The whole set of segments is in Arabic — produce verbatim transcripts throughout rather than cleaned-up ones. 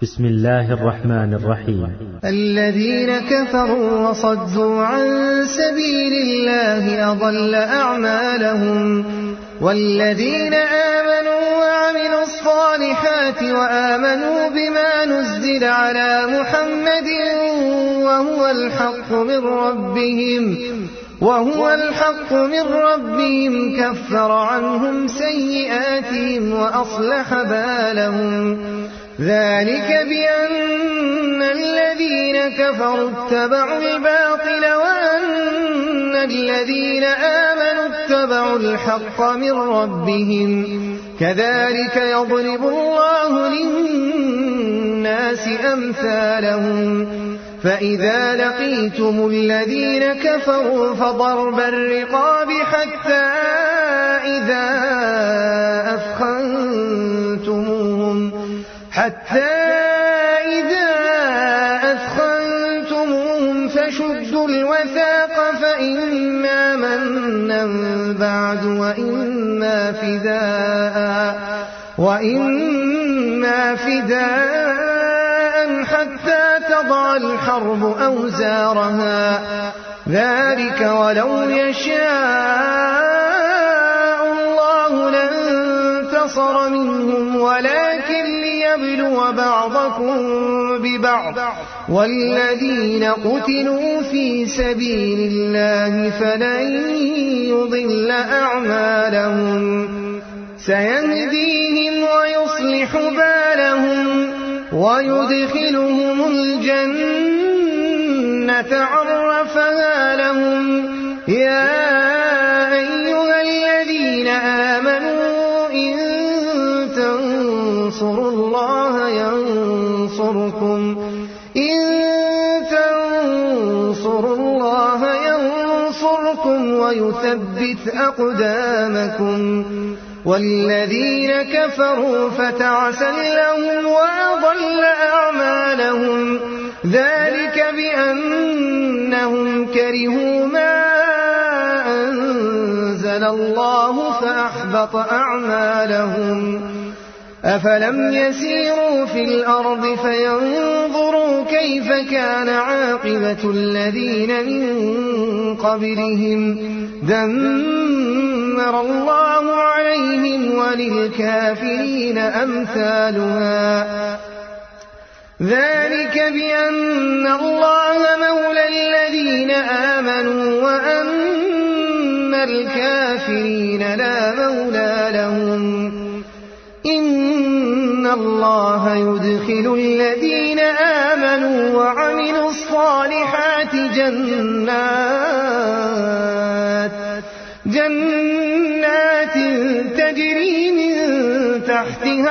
بسم الله الرحمن الرحيم. الذين كفروا وصدوا عن سبيل الله أضل أعمالهم، والذين آمنوا وعملوا الصالحات وآمنوا بما نزل على محمد وهو الحق من ربهم وهو الحق من ربهم كفر عنهم سيئاتهم وأصلح بالهم. ذلك بأن الذين كفروا اتبعوا الباطل وأن الذين آمنوا اتبعوا الحق من ربهم، كذلك يضرب الله للناس أمثالهم. فإذا لقيتم الذين كفروا فضرب الرقاب حتى إذا أثخنتموهم حتى إذا أثخنتموهم فشدوا الوثاق فإما منا بعد وإما فداء وإما فداء حتى تضع الحرب أوزارها. ذلك ولو يشاء الله لانتصر منهم ولكن ليبلو بعضكم ببعض، والذين قتلوا في سبيل الله فلن يضل أعمالهم، سيهديهم ويصلح بالهم ويدخلهم الجنة عرفها لهم. يا أيها الذين آمنوا إن تنصروا الله ينصركم إن تنصروا الله ينصركم ويثبت أقدامكم. والذين كفروا فتعسا لهم وأضل أعمالهم، ذلك بأنهم كرهوا ما أنزل الله فأحبط أعمالهم. أفلم يسيروا في الأرض فينظروا كيف كان عاقبة الذين من قبلهم، دمر الله عليهم وللكافرين أمثالها. ذلك بأن الله مولى الذين آمنوا وأن الكافرين لا مولى لهم. إن الله يدخل الذين آمنوا وعملوا الصالحات جنات جنات تجري من تحتها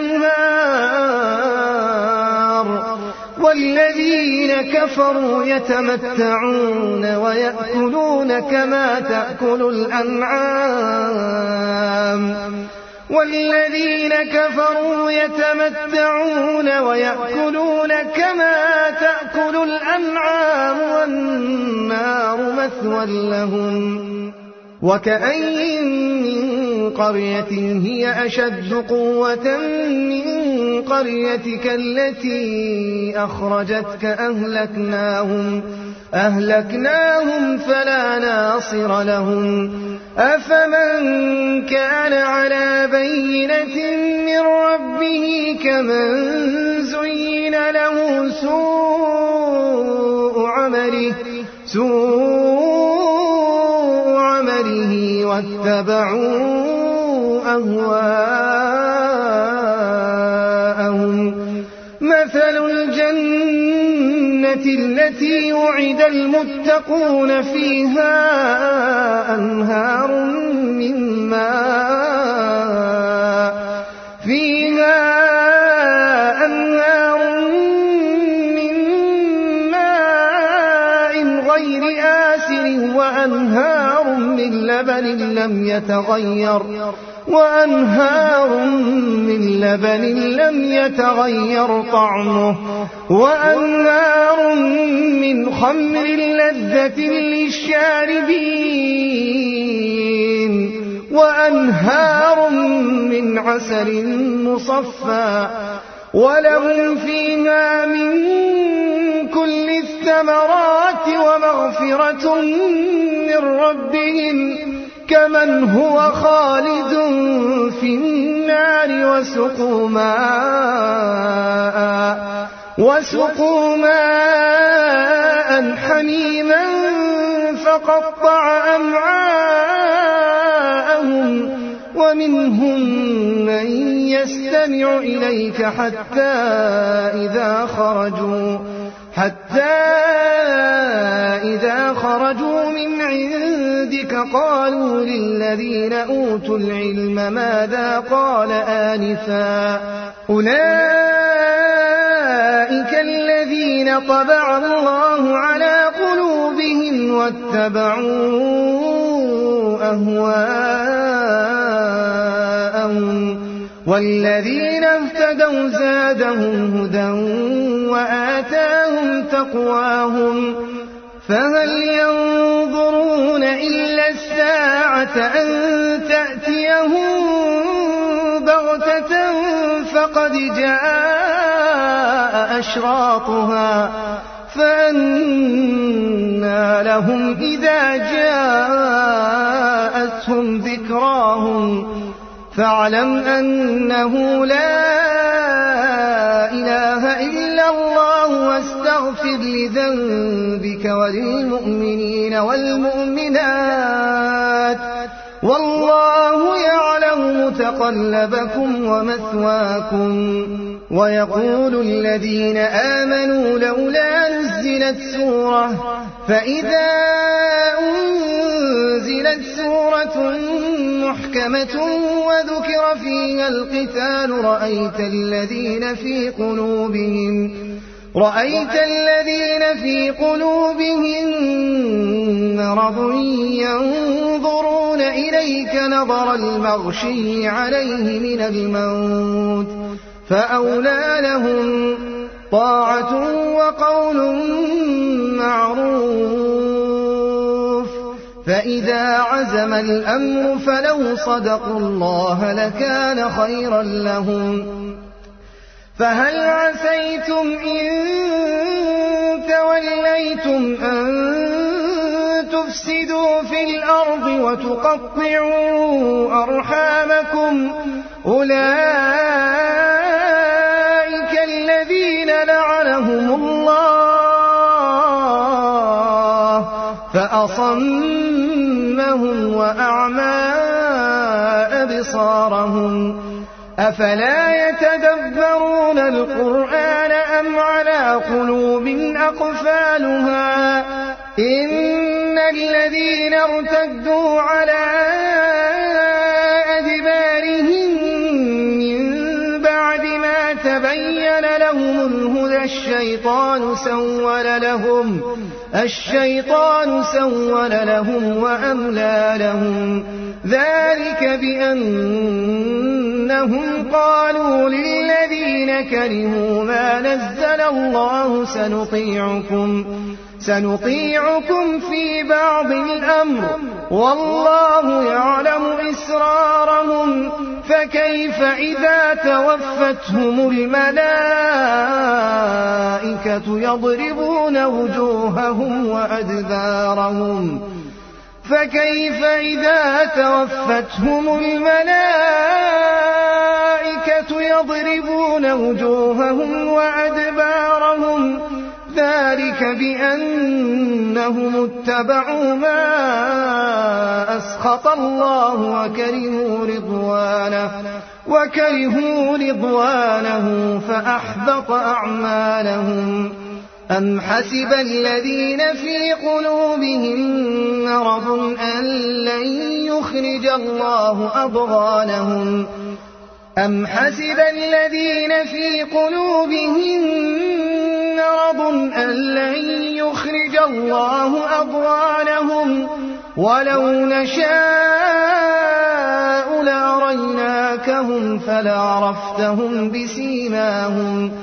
الأنهار، والذين كفروا يتمتعون ويأكلون كما تأكل الأنعام والذين كفروا يتمتعون ويأكلون كما تأكل الأنعام والنار مثوى لهم. وكأين من قرية هي أشد قوة من قريتك التي أخرجتك أهلكناهم أهلكناهم فلا ناصر لهم. أفمن كان على بينة من ربه كمن زين له سوء عمله سوء عمله واتبعوا أهواءهم. مثل الجنة التي وعد المتقون فيها أنهار من ماء فيها أنهار من ماء غير آسن وأنهار من لبن لم يتغير وأنهار من لبن لم يتغير طعمه وأنهار من خمر لذة للشاربين وأنهار من عسل مصفى ولهم فيها من كل الثمرات ومغفرة من ربهم كمن هو خالد في النار وسقوا ماء وسقوا ماء حميما فقطع أمعاءهم ومنهم من يستمع إليك حتى إذا خرجوا حتى إذا خرجوا من عندك قالوا للذين أوتوا العلم ماذا قال آنفا أولئك الذين طبع الله على قلوبهم واتبعوا أهواءهم والذين اهتدوا زادهم هدى وآتاهم تقواهم فهل ينظرون إلا الساعة أن تأتيهم بغتة فقد جاء أشراطها فأنى لهم إذا جاءتهم ذكراهم فاعلم أنه لا إله إلا الله واستغفر لذنبك وللمؤمنين والمؤمنات والله يعلم متقلبكم ومثواكم ويقول الذين آمنوا لولا نزلت سورة فإذا أنزلت سورة محكمة وذكر فيها القتال رأيت الذين في قلوبهم رأيت الذين في قلوبهم مرض ينظرون إليك نظر المغشي عليه من الموت فأولى لهم طاعة وقول معروف فإذا عزم الأمر فلو صدقوا الله لكان خيرا لهم فهل عسيتم إن توليتم أن تفسدوا في الأرض وتقطعوا أرحامكم أولئك الذين لعنهم الله فأصمهم وأعمى أبصارهم أفلا يتدبرون القرآن أم على قلوب أقفالها إن الذين ارتدوا على أدبارهم من بعد ما تبين لهم الهدى الشيطان سول لهم الشيطان سول لهم وأملى لهم ذلك بأنهم قالوا للذين كرهوا ما نزل الله سنطيعكم سنطيعكم في بعض الأمر والله يعلم إسرارهم فكيف إذا توفتهم الملائكة يضربون وجوههم وأدبارهم فكيف إذا توفتهم الملائكة يضربون وجوههم وأدبارهم ذلك بأنهم اتبعوا ما أسخط الله وكرهوا رضوانه وكرهوا رضوانه فأحبط أعمالهم أم حسب الذين في قلوبهم مرض أن لن يخرج الله أضغانهم أم حسب الذين في قلوبهم مرض أن لن يخرج الله أضغانهم ولو نشاء لأريناكهم فلعرفتهم بسيماهم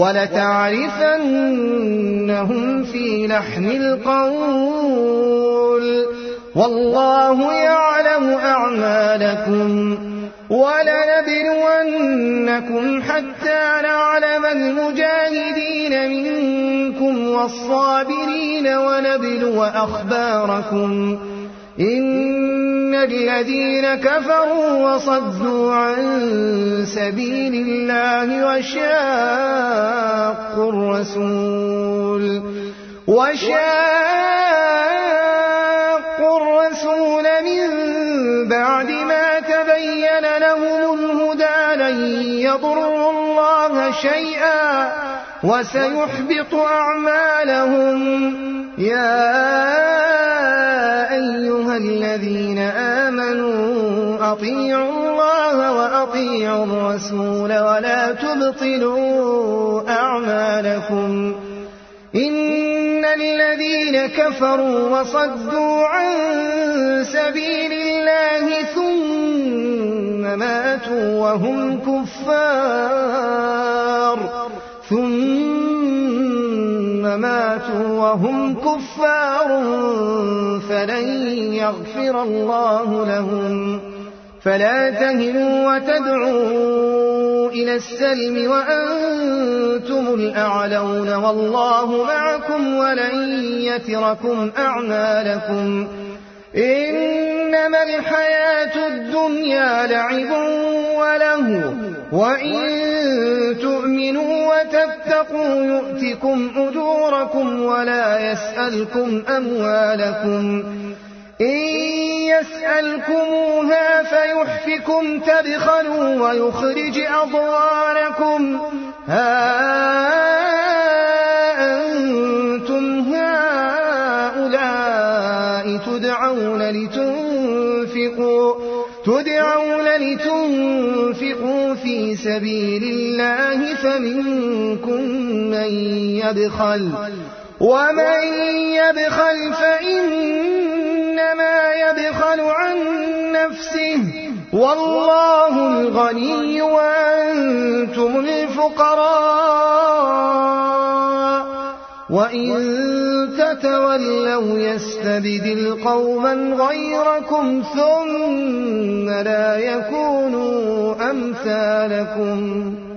ولتعرفنهم في لحن القول والله يعلم أعمالكم ولنبلونكم حتى نعلم المجاهدين منكم والصابرين ونبلو أخباركم إن الذين كفروا وصدوا عن سبيل الله وشاقوا الرسول وشاقوا الرسول من بعد ما تبين لهم الهدى لن يضروا الله شيئا وسيحبط أعمالهم. يا أيها الذين آمنوا أطيعوا الله وأطيعوا الرسول ولا تبطلوا أعمالكم إن الذين كفروا وصدوا عن سبيل الله ثم ماتوا وهم كفار ثم ماتوا وهم كفار فلن يغفر الله لهم. فلا تهنوا وتدعوا إلى السلم وأنتم الأعلون والله معكم ولن يتركم أعمالكم إنما الحياة الدنيا لعب وله وإن تؤمنوا وتتقوا يؤتكم أجوركم ولا يسألكم أموالكم إن يسألكموها فيحفكم تبخلوا ويخرج أضغانكم ها أنتم هؤلاء تدعون لتنفقوا تدعون لتنفقوا في سبيل الله فمنكم من يبخل ومن يبخل فإنما يبخل عن نفسه والله الغني وأنتم الفقراء وإن تتولوا يستبدل قوما غيركم ثم لا يكونوا أمثالكم.